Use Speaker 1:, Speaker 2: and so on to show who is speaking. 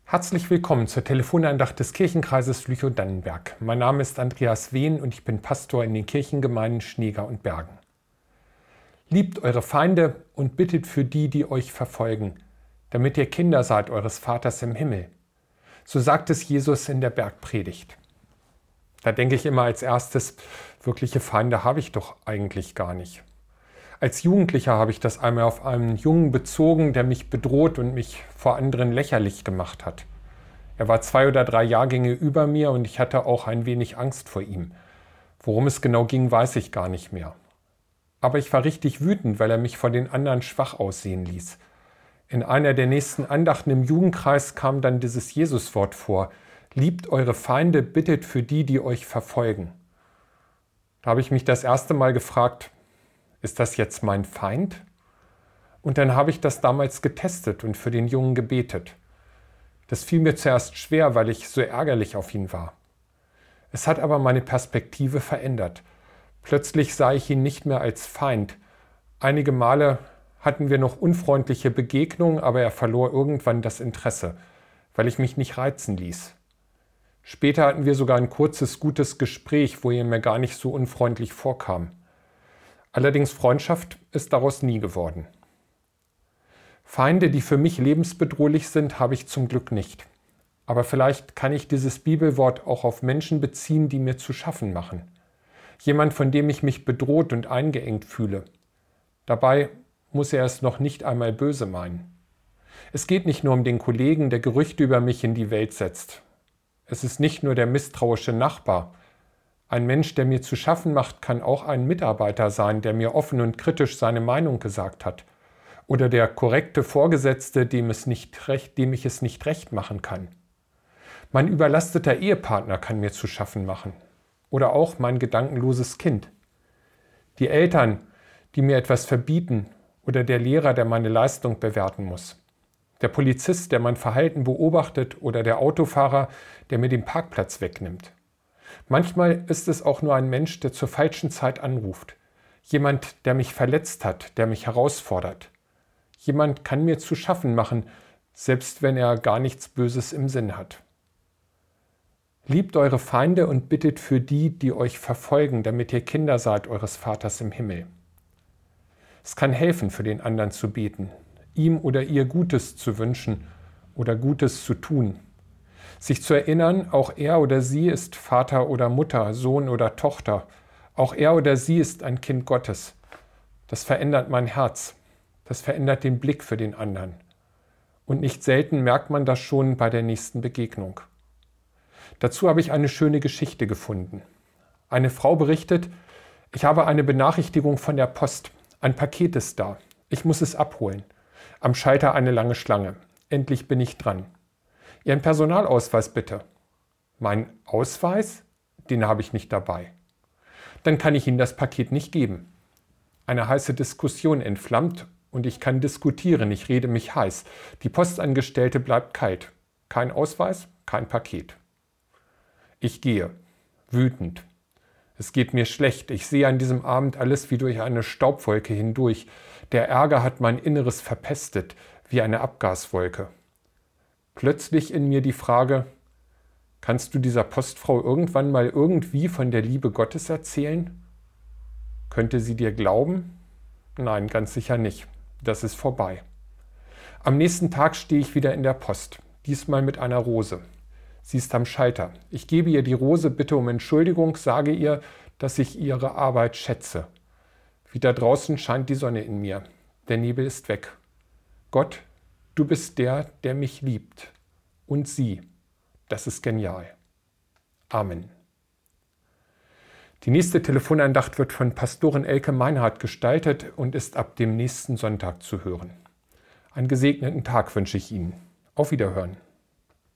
Speaker 1: Herzlich willkommen zur Telefonandacht des Kirchenkreises Lüchow-Dannenberg. Mein Name ist Andreas Wehn und ich bin Pastor in den Kirchengemeinden Schneeger und Bergen. Liebt eure Feinde und bittet für die, die euch verfolgen, damit ihr Kinder seid eures Vaters im Himmel. So sagt es Jesus in der Bergpredigt. Da denke ich immer als erstes, wirkliche Feinde habe ich doch eigentlich gar nicht. Als Jugendlicher habe ich das einmal auf einen Jungen bezogen, der mich bedroht und mich vor anderen lächerlich gemacht hat. Er war 2 oder 3 Jahrgänge über mir und ich hatte auch ein wenig Angst vor ihm. Worum es genau ging, weiß ich gar nicht mehr. Aber ich war richtig wütend, weil er mich vor den anderen schwach aussehen ließ. In einer der nächsten Andachten im Jugendkreis kam dann dieses Jesuswort vor: Liebt eure Feinde, bittet für die, die euch verfolgen. Da habe ich mich das erste Mal gefragt, ist das jetzt mein Feind? Und dann habe ich das damals getestet und für den Jungen gebetet. Das fiel mir zuerst schwer, weil ich so ärgerlich auf ihn war. Es hat aber meine Perspektive verändert. Plötzlich sah ich ihn nicht mehr als Feind. Einige Male hatten wir noch unfreundliche Begegnungen, aber er verlor irgendwann das Interesse, weil ich mich nicht reizen ließ. Später hatten wir sogar ein kurzes, gutes Gespräch, wo er mir gar nicht so unfreundlich vorkam. Allerdings Freundschaft ist daraus nie geworden. Feinde, die für mich lebensbedrohlich sind, habe ich zum Glück nicht. Aber vielleicht kann ich dieses Bibelwort auch auf Menschen beziehen, die mir zu schaffen machen. Jemand, von dem ich mich bedroht und eingeengt fühle. Dabei muss er es noch nicht einmal böse meinen. Es geht nicht nur um den Kollegen, der Gerüchte über mich in die Welt setzt. Es ist nicht nur der misstrauische Nachbar. Ein Mensch, der mir zu schaffen macht, kann auch ein Mitarbeiter sein, der mir offen und kritisch seine Meinung gesagt hat. Oder der korrekte Vorgesetzte, dem ich es nicht recht machen kann. Mein überlasteter Ehepartner kann mir zu schaffen machen. Oder auch mein gedankenloses Kind. Die Eltern, die mir etwas verbieten. Oder der Lehrer, der meine Leistung bewerten muss. Der Polizist, der mein Verhalten beobachtet. Oder der Autofahrer, der mir den Parkplatz wegnimmt. Manchmal ist es auch nur ein Mensch, der zur falschen Zeit anruft. Jemand, der mich verletzt hat, der mich herausfordert. Jemand kann mir zu schaffen machen, selbst wenn er gar nichts Böses im Sinn hat. Liebt eure Feinde und bittet für die, die euch verfolgen, damit ihr Kinder seid eures Vaters im Himmel. Es kann helfen, für den anderen zu beten, ihm oder ihr Gutes zu wünschen oder Gutes zu tun. Sich zu erinnern, auch er oder sie ist Vater oder Mutter, Sohn oder Tochter. Auch er oder sie ist ein Kind Gottes. Das verändert mein Herz. Das verändert den Blick für den anderen. Und nicht selten merkt man das schon bei der nächsten Begegnung. Dazu habe ich eine schöne Geschichte gefunden. Eine Frau berichtet: Ich habe eine Benachrichtigung von der Post. Ein Paket ist da. Ich muss es abholen. Am Schalter eine lange Schlange. Endlich bin ich dran. Ihren Personalausweis bitte. Mein Ausweis? Den habe ich nicht dabei. Dann kann ich Ihnen das Paket nicht geben. Eine heiße Diskussion entflammt und ich kann diskutieren, ich rede mich heiß. Die Postangestellte bleibt kalt. Kein Ausweis, kein Paket. Ich gehe, wütend. Es geht mir schlecht. Ich sehe an diesem Abend alles wie durch eine Staubwolke hindurch. Der Ärger hat mein Inneres verpestet, wie eine Abgaswolke. Plötzlich in mir die Frage: Kannst du dieser Postfrau irgendwann mal irgendwie von der Liebe Gottes erzählen? Könnte sie dir glauben? Nein, ganz sicher nicht. Das ist vorbei. Am nächsten Tag stehe ich wieder in der Post, diesmal mit einer Rose. Sie ist am Schalter. Ich gebe ihr die Rose, bitte um Entschuldigung, sage ihr, dass ich ihre Arbeit schätze. Wieder draußen scheint die Sonne in mir. Der Nebel ist weg. Gott, du bist der, der mich liebt. Und sie. Das ist genial. Amen. Die nächste Telefonandacht wird von Pastorin Elke Meinhardt gestaltet und ist ab dem nächsten Sonntag zu hören. Einen gesegneten Tag wünsche ich Ihnen. Auf Wiederhören.